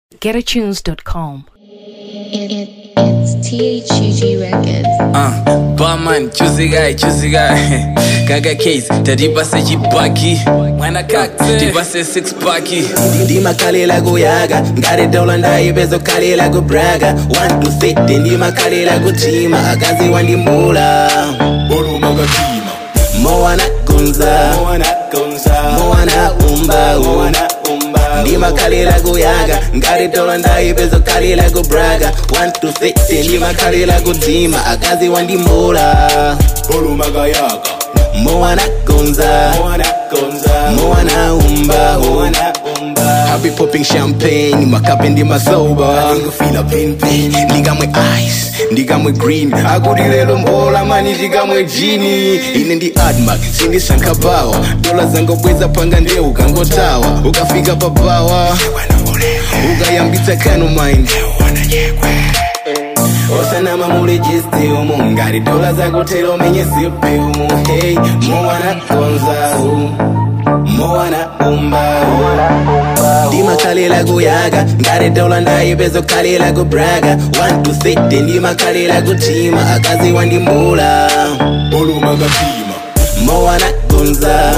GetAtunes.com. It's THUG Records. Barman, choosy guy. Kaga case, tadipa se jibaki. Mwana kakse, tipa se six paki. Ndima kalela go yaga, ngare dola ndai bezo kalela go braga. 1 to 6, ndima kalela go chima, akazi wandi mula. Bolu magatima. Moana kunza, Moana umba. Ndima kalela go yaga, ngare dola ndai bezo kalela go braga. 1 to 6, ndima kalela go chima, akazi wandi mula. Bolu magayaga. Moana kunza, Moana umba. I be popping champagne, my cup and my sober. Nigga feel a pain. Nigga my eyes, nigga my green. I go the little mbola mani, nigga my genie. In the admark, sindi sankabawa. Dola zango bweza panga ndeu kango tawa. Ukafika papawa, ukayambita kano mind. Osana mamule jiste umu ngari dola zago telo menye sipe umu. Hey, Moana konza Moana umba. Ndima kalela go yaga, ngare dola ndai bezo kalela go braga. 1 to 6, ndima kalela go chima, akazi wandi mula. Bolu magatima. Moana konza,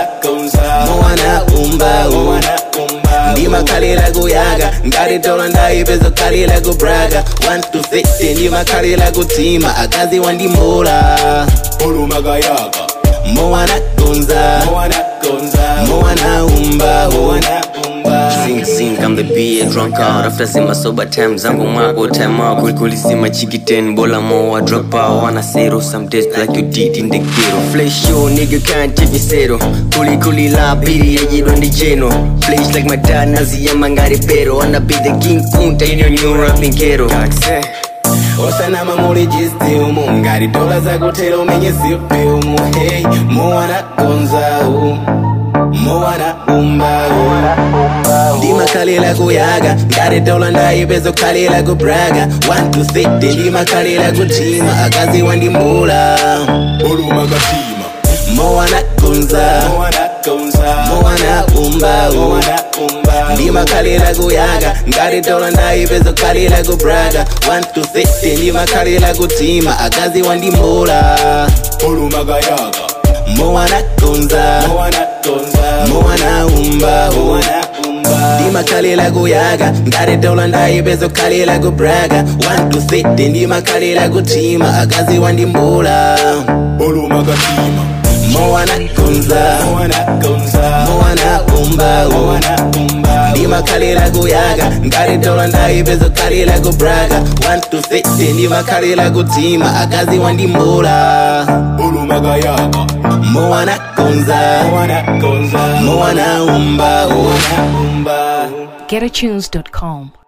Moana umba. Ndima kalela go yaga, ngare dola ndai bezo kalela go braga. 1 to 6, ndima kalela go chima, akazi wandi mula. Bolu magayaga. Moana konza, Moana umba. Sing, I'm the beer drunk out. After see my sober time, zango mago time out. Kuli see my chicken, bola mo, I drop out. Wanna zero some days like you did in the ghetto. Flash show, nigga can't take me zero. Kuli la biri, yeah, you don't need geno. Flash like my dad, nazi, yeah, mangari pero. Wanna be the king kunta in your new rapping ghetto. Osana mamule jiste umu ngari dola zago telo menye sipe umu. Hey, Moana konza Moana umba. Ndima kalela go yaga, ngare dola ndai bezo kalela go braga. 1 to 6, ndima kalela go chima, akazi wandi mula. Bolu magatima. Moana konza, Moana umba. Ndima kalela go yaga, ngare dola ndai bezo kalela go braga. 1 to 6, ndima kalela go chima, akazi wandi mula. Bolu magayaga. Moana konza, Moana umba. Ndima kalela go yaga, ngare dola ndai bezo kalela go braga. 1 to 6, ndima kalela go chima, akazi wandi mula. Bolu magatima. Moana konza, Moana umba. Ndima kalela go yaga, ngare dola ndai bezo kalela go braga. 1 to 6, ndima kalela go chima, akazi wandi mula. Bolu magayaga. Moana konza, Moana umba. GetAtunes.com.